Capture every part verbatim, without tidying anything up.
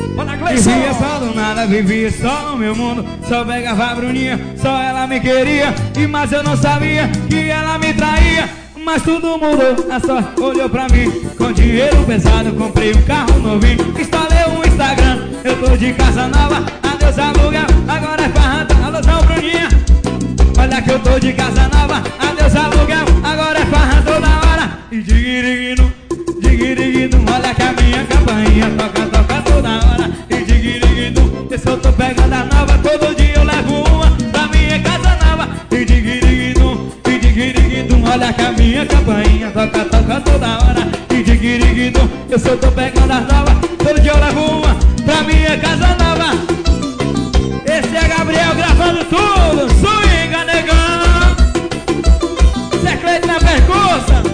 Vivia só do nada, vivia só no meu mundo. Só pegava a Bruninha, só ela me queria. E mas eu não sabia que ela me traía. Mas tudo mudou, a sorte olhou pra mim. Com dinheiro pesado, comprei um carro novinho. Instalei um Instagram, eu tô de casa nova. Adeus aluguel, agora é farranta. Alusão Bruninha, olha que eu tô de casa nova. Adeus aluguel, agora é farranta toda hora. E digiriguino, digiriguino, olha que a minha campainha toca, toca toda hora. E digiriguino, esse eu tô pegando a nova. Todo dia eu levo uma pra minha casa nova. E digiriguino, e digiriguino, olha que a minha campainha toca, toca toda hora. E digiriguino, esse eu tô pegando as novas. Todo dia eu levo uma pra minha casa nova. Esse é Gabriel gravando tudo. Swinga, negão. Secreto na percussa.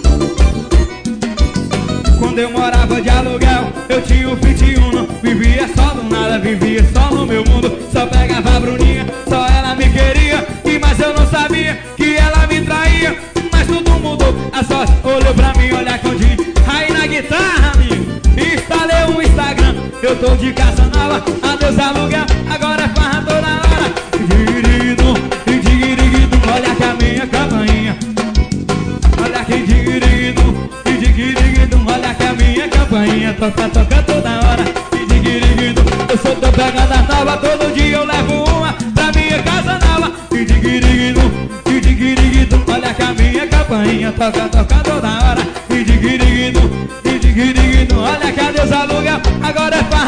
Quando eu morava de aluguel, eu tinha um Fit Uno. Vivia só do nada, vivia só no meu mundo. Só pegava a Bruninha, só ela me queria. E mas eu não sabia que ela me traía. Mas tudo mudou, a sorte olhou pra mim. Olha Condinho, aí na guitarra, amigo. Instalei um Instagram, eu tô de casa nova. Adeus aluguel, agora é farra toda hora. Digiriguido, digiriguido, olha que a minha campainha. Olha que digiriguido, digiriguido, olha que a minha campainha toca, toca toda hora. E digiriguido, eu só tô pegando a nova. Todo dia eu levo uma pra minha casa nova. E digiriguido, digiriguido, olha que a minha campainha toca, toca toda hora. E digiriguido, digiriguido, olha que a Deus aluga, agora é fácil.